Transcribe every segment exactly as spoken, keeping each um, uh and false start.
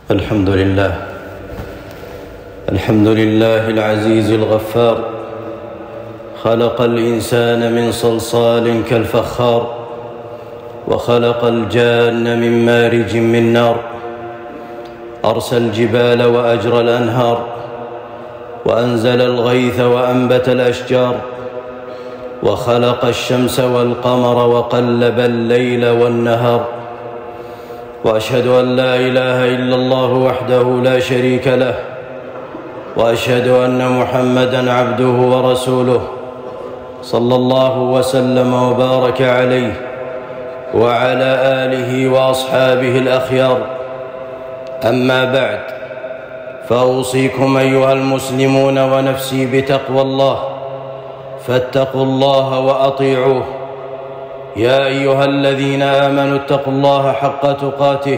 الحمد لله الحمد لله العزيز الغفار، خلق الإنسان من صلصال كالفخار، وخلق الجان من مارج من نار، أرسى الجبال وأجرى الأنهار، وأنزل الغيث وأنبت الأشجار، وخلق الشمس والقمر وقلب الليل والنهار. وأشهد أن لا إله إلا الله وحده لا شريك له، وأشهد أن محمدًا عبده ورسوله، صلى الله وسلم وبارك عليه وعلى آله وأصحابه الأخيار. أما بعد، فأوصيكم أيها المسلمون ونفسي بتقوى الله، فاتقوا الله وأطيعوه. يا أيها الذين آمنوا اتقوا الله حق تقاته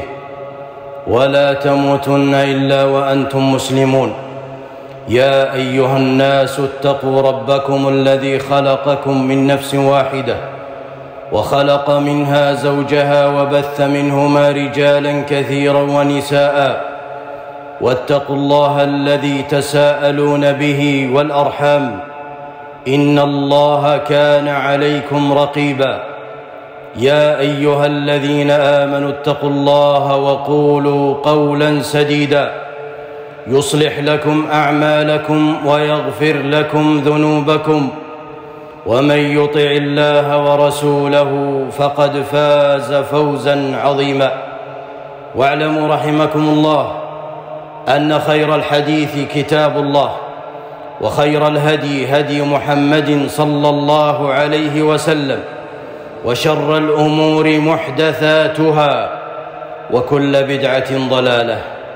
ولا تموتن إلا وأنتم مسلمون. يا أيها الناس اتقوا ربكم الذي خلقكم من نفس واحدة، وخلق منها زوجها، وبث منهما رجالا كثيرا ونساء. واتقوا الله الذي تساءلون به والأرحام، إن الله كان عليكم رقيبا. يا أيها الذين آمنوا اتقوا الله وقولوا قولا سديدا، يصلح لكم أعمالكم ويغفر لكم ذنوبكم، ومن يطع الله ورسوله فقد فاز فوزا عظيما. واعلموا رحمكم الله أن خير الحديث كتاب الله، وخير الهدي هدي محمد صلى الله عليه وسلم، وشر الأمور محدثاتها، وكل بدعة ضلالة.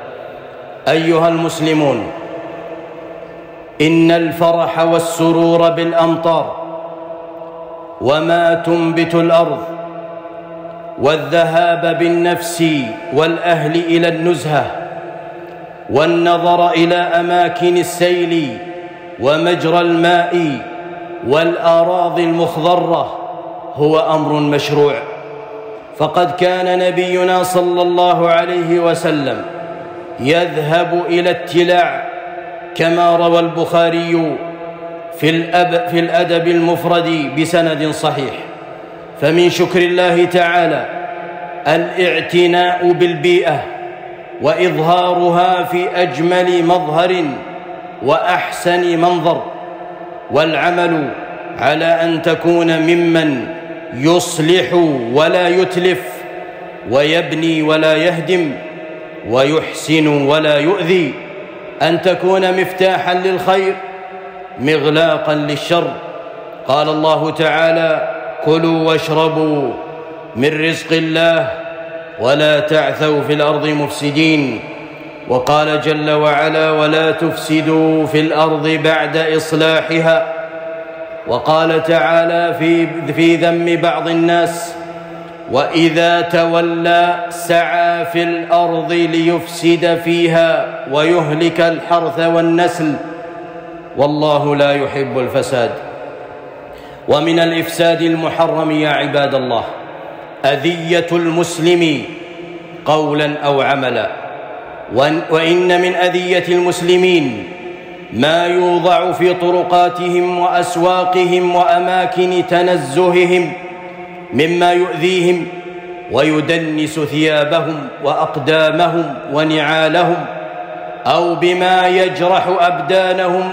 أيها المسلمون، إن الفرح والسرور بالأمطار وما تنبت الأرض، والذهاب بالنفس والأهل إلى النزهة، والنظر إلى أماكن السيل ومجرى الماء والأراضي المخضرة هو أمر مشروع. فقد كان نبينا صلى الله عليه وسلم يذهب إلى التلاع، كما روى البخاري في, الأب في الأدب المفرد بسند صحيح. فمن شكر الله تعالى الاعتناء بالبيئة وإظهارها في أجمل مظهر وأحسن منظر، والعمل على أن تكون ممن يصلح ولا يتلف، ويبني ولا يهدم، ويحسن ولا يؤذي، أن تكون مفتاحا للخير مغلاقا للشر. قال الله تعالى: كلوا واشربوا من رزق الله ولا تعثوا في الأرض مفسدين. وقال جل وعلا: ولا تفسدوا في الأرض بعد إصلاحها. وقال تعالى في, في ذم بعض الناس: وإذا تولى سعى في الأرض ليفسد فيها ويهلك الحرث والنسل، والله لا يحب الفساد. ومن الإفساد المحرم يا عباد الله أذية المسلم قولا أو عملا. وإن من أذية المسلمين ما يوضع في طرقاتهم وأسواقهم وأماكن تنزههم مما يؤذيهم ويدنس ثيابهم وأقدامهم ونعالهم، أو بما يجرح أبدانهم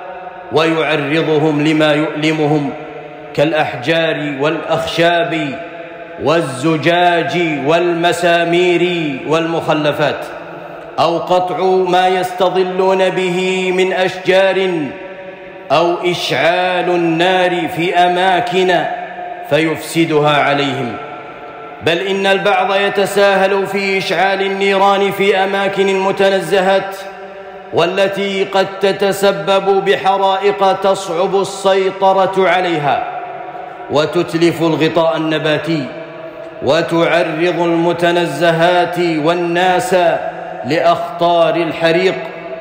ويعرضهم لما يؤلمهم، كالأحجار والأخشاب والزجاج والمسامير والمخلفات، أو قطع ما يستظلون به من أشجار، أو إشعال النار في أماكن فيفسدها عليهم. بل إن البعض يتساهل في إشعال النيران في أماكن متنزهات، والتي قد تتسبب بحرائق تصعب السيطرة عليها، وتتلف الغطاء النباتي، وتعرض المتنزهات والناس لأخطار الحريق.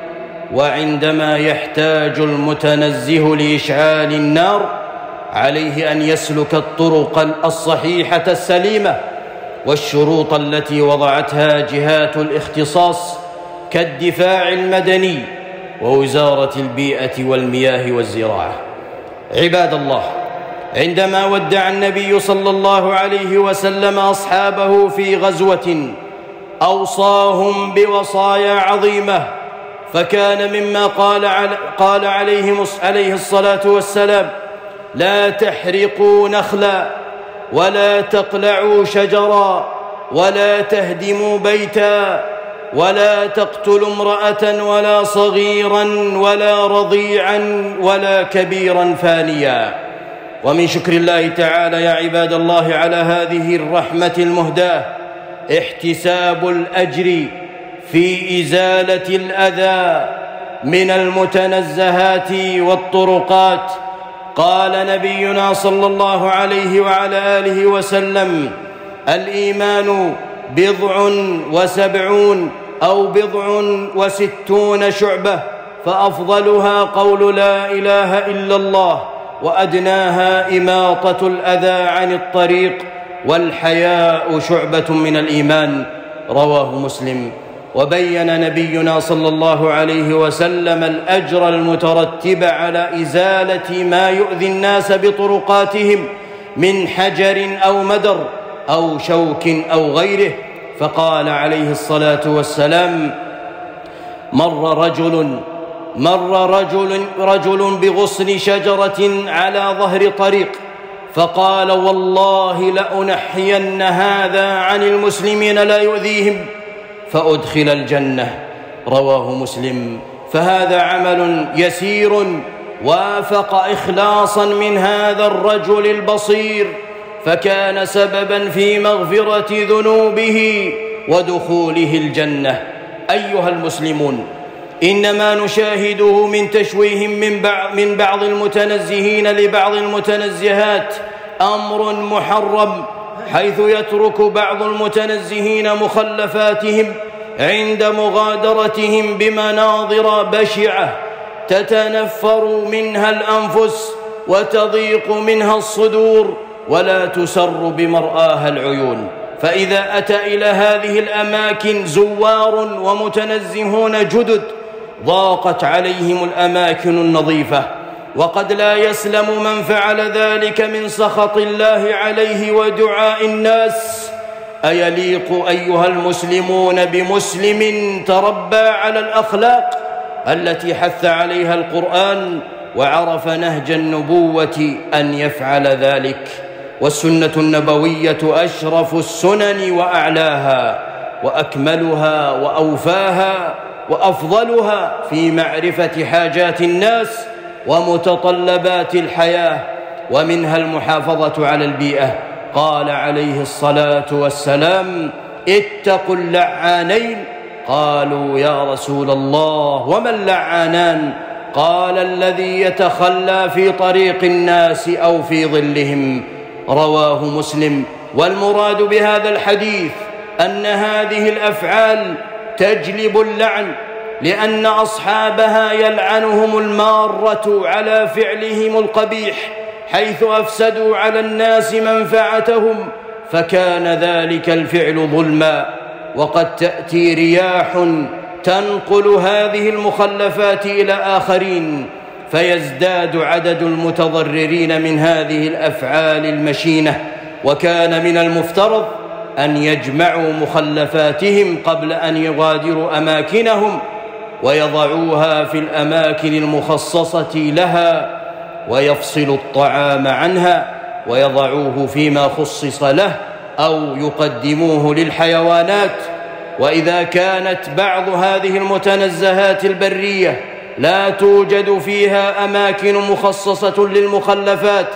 وعندما يحتاج المتنزه لإشعال النار عليه أن يسلك الطرق الصحيحة السليمة والشروط التي وضعتها جهات الاختصاص كالدفاع المدني ووزارة البيئة والمياه والزراعة. عباد الله، عندما ودع النبي صلى الله عليه وسلم أصحابه في غزوة أوصاهم بوصايا عظيمة، فكان مما قال, قال عليه, عليه الصلاة والسلام: لا تحرقوا نخلا ولا تقلعوا شجرا ولا تهدموا بيتا ولا تقتلوا امرأة ولا صغيرا ولا رضيعا ولا كبيرا فانيا. ومن شكر الله تعالى يا عباد الله على هذه الرحمة المهداة احتساب الأجر في إزالة الأذى من المتنزهات والطرقات. قال نبينا صلى الله عليه وعلى آله وسلم: الإيمان بضع وسبعون أو بضع وستون شعبة، فأفضلها قول لا إله إلا الله، وأدناها إماطة الأذى عن الطريق، والحياء شعبة من الإيمان. رواه مسلم. وبين نبينا صلى الله عليه وسلم الأجر المترتب على إزالة ما يؤذي الناس بطرقاتهم من حجر أو مدر أو شوك أو غيره، فقال عليه الصلاة والسلام: مر رجل مر رجل رجل بغصن شجرة على ظهر طريق، فقال: والله لأنحين هذا عن المسلمين لا يؤذيهم فأدخل الجنة. رواه مسلم. فهذا عمل يسير وافق إخلاصا من هذا الرجل البصير، فكان سببا في مغفرة ذنوبه ودخوله الجنة. أيها المسلمون، إنما نشاهده من تشويه من بعض, من بعض المتنزهين لبعض المتنزهات أمر محرم، حيث يترك بعض المتنزهين مخلفاتهم عند مغادرتهم بمناظر بشعة تتنفر منها الأنفس وتضيق منها الصدور ولا تسر بمرآها العيون. فإذا أتى إلى هذه الأماكن زوار ومتنزهون جدد ضاقت عليهم الأماكن النظيفة، وقد لا يسلم من فعل ذلك من سخط الله عليه ودعاء الناس. أيليق أيها المسلمون بمسلم تربى على الأخلاق التي حث عليها القرآن وعرف نهج النبوة أن يفعل ذلك؟ والسنة النبوية أشرف السنن وأعلاها وأكملها وأوفاها وأفضلها في معرفة حاجات الناس ومتطلبات الحياة، ومنها المحافظة على البيئة. قال عليه الصلاة والسلام: اتقوا اللعانين. قالوا: يا رسول الله وما اللعانان؟ قال: الذي يتخلى في طريق الناس أو في ظلهم. رواه مسلم. والمراد بهذا الحديث أن هذه الأفعال تجلب اللعن، لأن أصحابها يلعنهم المارة على فعلهم القبيح، حيث أفسدوا على الناس منفعتهم، فكان ذلك الفعل ظلما. وقد تأتي رياح تنقل هذه المخلفات إلى آخرين، فيزداد عدد المتضررين من هذه الأفعال المشينة. وكان من المفترض أن يجمعوا مخلفاتهم قبل أن يغادروا أماكنهم ويضعوها في الأماكن المخصصة لها، ويفصلوا الطعام عنها ويضعوه فيما خصص له أو يقدموه للحيوانات. وإذا كانت بعض هذه المتنزهات البرية لا توجد فيها أماكن مخصصة للمخلفات،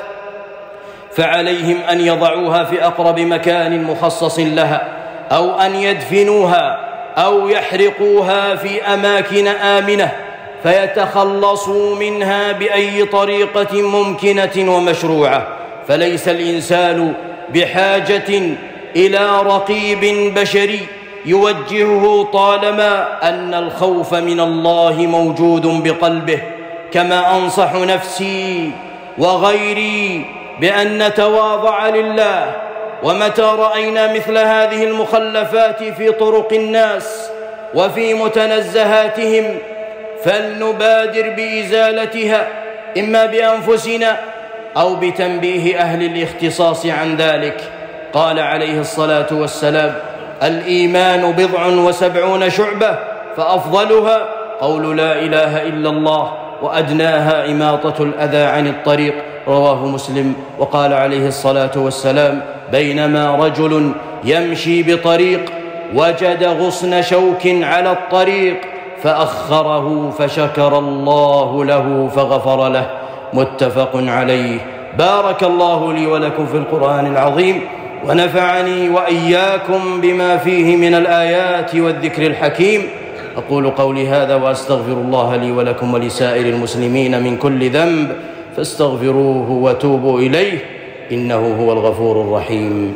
فعليهم أن يضعوها في أقرب مكان مخصص لها، أو أن يدفنوها أو يحرقوها في أماكن آمنة فيتخلصوا منها بأي طريقة ممكنة ومشروعة. فليس الإنسان بحاجة إلى رقيب بشري يوجهه طالما أن الخوف من الله موجود بقلبه. كما أنصح نفسي وغيري بأن نتواضع لله، ومتى رأينا مثل هذه المخلفات في طرق الناس وفي متنزهاتهم، فلنبادر بإزالتها إما بأنفسنا أو بتنبيه أهل الاختصاص عن ذلك. قال عليه الصلاة والسلام: الإيمان بضع وسبعون شعبة، فأفضلها قول لا إله إلا الله، وأدناها إماطة الأذى عن الطريق. رواه مسلم. وقال عليه الصلاة والسلام: بينما رجل يمشي بطريق وجد غصن شوك على الطريق فأخره فشكر الله له فغفر له. متفق عليه. بارك الله لي ولكم في القرآن العظيم، ونفعني وإياكم بما فيه من الآيات والذكر الحكيم. أقول قولي هذا وأستغفر الله لي ولكم ولسائر المسلمين من كل ذنب، فاستغفروه وتوبوا إليه، إنه هو الغفور الرحيم.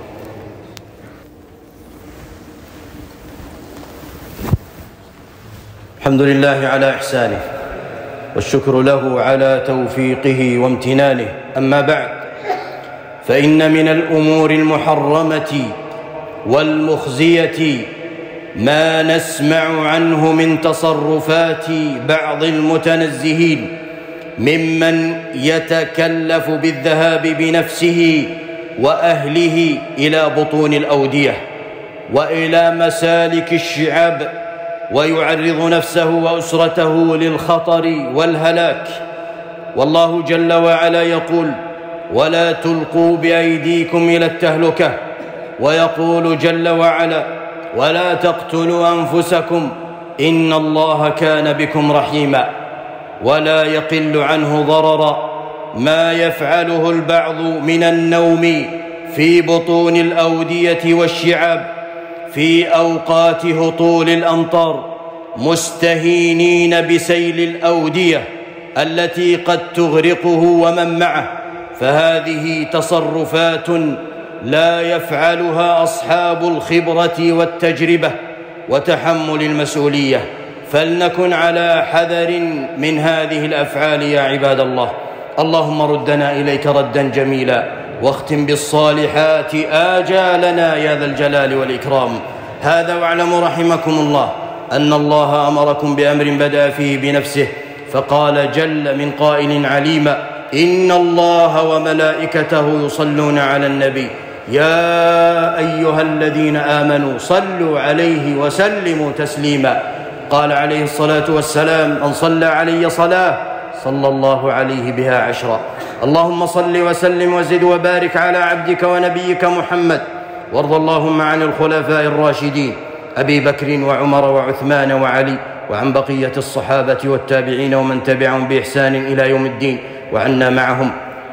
الحمد لله على إحسانه، والشكر له على توفيقه وامتنانه. أما بعد، فإن من الأمور المحرمة والمخزية ما نسمع عنه من تصرفات بعض المتنزهين ممن يتكلف بالذهاب بنفسه وأهله إلى بطون الأودية وإلى مسالك الشعاب، ويعرض نفسه وأسرته للخطر والهلاك. والله جل وعلا يقول: ولا تلقوا بأيديكم إلى التهلكة. ويقول جل وعلا: ولا تقتلوا أنفسكم إن الله كان بكم رحيما. ولا يقل عنه ضررا ما يفعله البعض من النوم في بطون الأودية والشعاب في أوقات هطول الأمطار، مستهينين بسيل الأودية التي قد تغرقه ومن معه. فهذه تصرفات لا يفعلها أصحاب الخبرة والتجربة وتحمل المسؤولية، فلنكن على حذر من هذه الأفعال يا عباد الله. اللهم ردنا إليك ردا جميلا، واختم بالصالحات آجالنا يا ذا الجلال والإكرام. هذا واعلموا رحمكم الله أن الله أمركم بأمر بدأ فيه بنفسه، فقال جل من قائل عليما: إن الله وملائكته يصلون على النبي يا أيها الذين آمنوا صلوا عليه وسلموا تسليما. قال عليه الصلاة والسلام: من صلى علي صلاة صلى الله عليه بها عشرا. اللهم صل وسلم وزد وبارك على عبدك ونبيك محمد، وارض اللهم عن الخلفاء الراشدين أبي بكر وعمر وعثمان وعلي، وعن بقية الصحابة والتابعين ومن تبعهم بإحسان إلى يوم الدين، وعنا معهم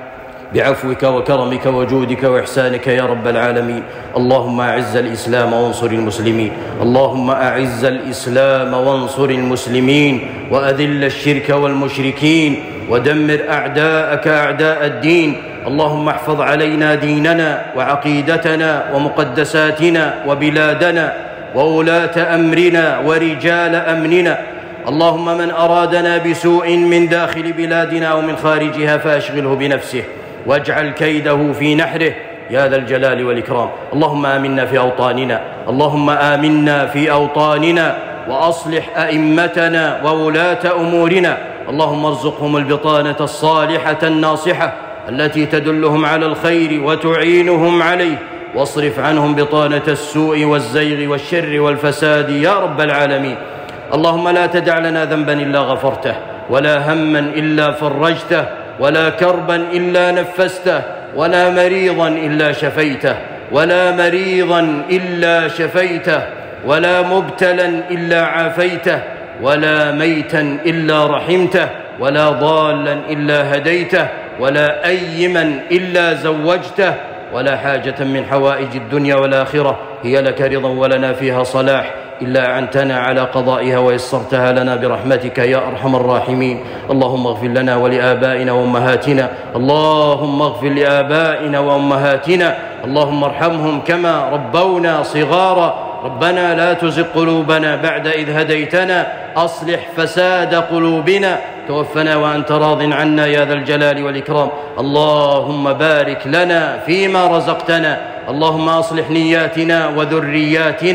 بعفوك وكرمك وجودك وإحسانك يا رب العالمين. اللهم أعز الإسلام وانصر المسلمين، اللهم أعز الإسلام وانصر المسلمين، وأذل الشرك والمشركين، ودمر أعداءك أعداء الدين. اللهم احفظ علينا ديننا وعقيدتنا ومقدساتنا وبلادنا وولاة أمرنا ورجال أمننا. اللهم من أرادنا بسوء من داخل بلادنا أو من خارجها فأشغله بنفسه، واجعل كيده في نحره يا ذا الجلال والإكرام. اللهم آمنا في أوطاننا، اللهم آمنا في أوطاننا، وأصلح أئمتنا وولاة أمورنا. اللهم ارزقهم البطانة الصالحة الناصحة التي تدلهم على الخير وتعينهم عليه، واصرف عنهم بطانة السوء والزيغ والشر والفساد يا رب العالمين. اللهم لا تدع لنا ذنبا إلا غفرته، ولا هما إلا فرجته، ولا كربا إلا نفسته، ولا مريضا إلا شفيته، ولا مريضا إلا شفيته، ولا مبتلا إلا عافيته، ولا ميتا إلا رحمته، ولا ضالا إلا هديته، ولا أيما إلا زوجته، ولا حاجة من حوائج الدنيا والآخرة هي لك رضا ولنا فيها صلاح إلا أعنتنا على قضائها ويسرتها لنا برحمتك يا أرحم الراحمين. اللهم اغفر لنا ولآبائنا وأمهاتنا، اللهم اغفر لآبائنا وأمهاتنا، اللهم ارحمهم كما ربونا صغارا. ربنا لا تزغ قلوبنا بعد إذ هديتنا، أصلح فساد قلوبنا، توفنا وأنت راض عنا يا ذا الجلال والإكرام. اللهم بارك لنا فيما رزقتنا، اللهم أصلح نياتنا وذرياتنا،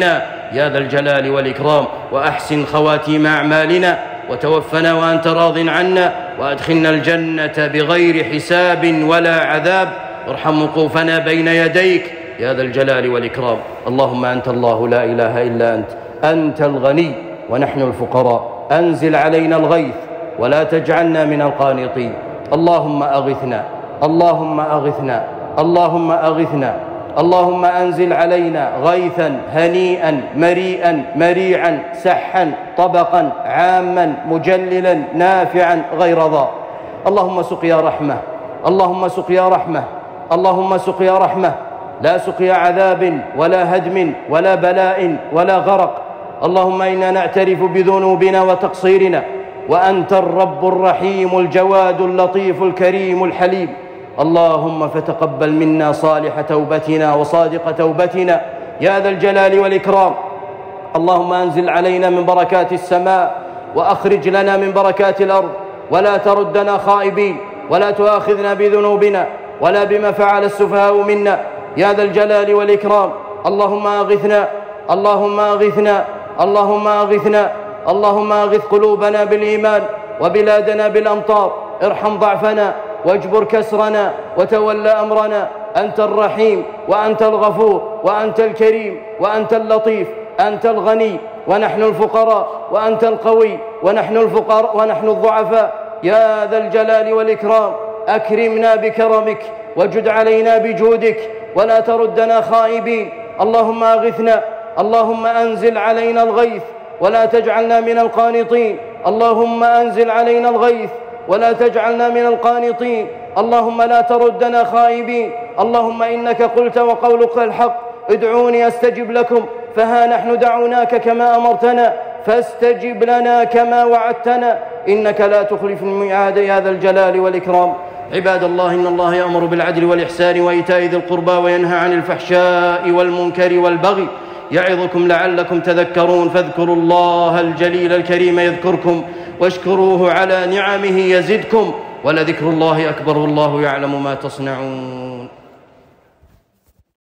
يا ذا الجلال والإكرام، وأحسن خواتيم أعمالنا، وتوفنا وأنت راض عنا، وأدخلنا الجنة بغير حساب ولا عذاب. ارحم وقوفنا بين يديك يا ذا الجلال والإكرام. اللهم أنت الله لا إله إلا أنت، أنت الغني ونحن الفقراء، أنزل علينا الغيث ولا تجعلنا من القانطين. اللهم أغثنا، اللهم أغثنا، اللهم أغثنا، اللهم أنزل علينا غيثا هنيئا مريئا مريعا سحا طبقا عاما مجللا نافعا غير ضار. اللهم سقيا رحمة، اللهم سقيا رحمة، اللهم سقيا رحمة، لا سقيا عذاب ولا هدم ولا بلاء ولا غرق. اللهم إنا نعترف بذنوبنا وتقصيرنا، وأنت الرب الرحيم الجواد اللطيف الكريم الحليم. اللهم فتقبل منا صالح توبتنا وصادق توبتنا يا ذا الجلال والإكرام. اللهم أنزل علينا من بركات السماء، وأخرج لنا من بركات الأرض، ولا تردنا خائبين، ولا تؤاخذنا بذنوبنا ولا بما فعل السفهاء منا يا ذا الجلال والإكرام. اللهم أغثنا، اللهم أغثنا، اللهم أغثنا، اللهم أغث قلوبنا بالإيمان وبلادنا بالأمطار. ارحم ضعفنا واجبر كسرنا وتولى أمرنا. أنت الرحيم وأنت الغفور وأنت الكريم وأنت اللطيف. أنت الغني ونحن الفقراء، وأنت القوي ونحن الفقراء ونحن الضعفاء يا ذا الجلال والإكرام. أكرمنا بكرمك وجد علينا بجودك، ولا تردنا خائبين. اللهم أغثنا، اللهم أنزل علينا الغيث ولا تجعلنا من القانطين. اللهم أنزل علينا الغيث ولا تجعلنا من القانطين. اللهم لا تردنا خائبين. اللهم إنك قلت وقولك الحق، ادعوني أستجب لكم، فها نحن دعوناك كما أمرتنا، فاستجب لنا كما وعدتنا، إنك لا تخلف الميعاد يا ذا الجلال والإكرام. عباد الله، إن الله يأمر بالعدل والإحسان وإيتاء ذي القربى وينهى عن الفحشاء والمنكر والبغي، يعظكم لعلكم تذكرون. فاذكروا الله الجليل الكريم يذكركم، واشكروه على نعمه يزدكم، ولذكر الله أكبر والله يعلم ما تصنعون.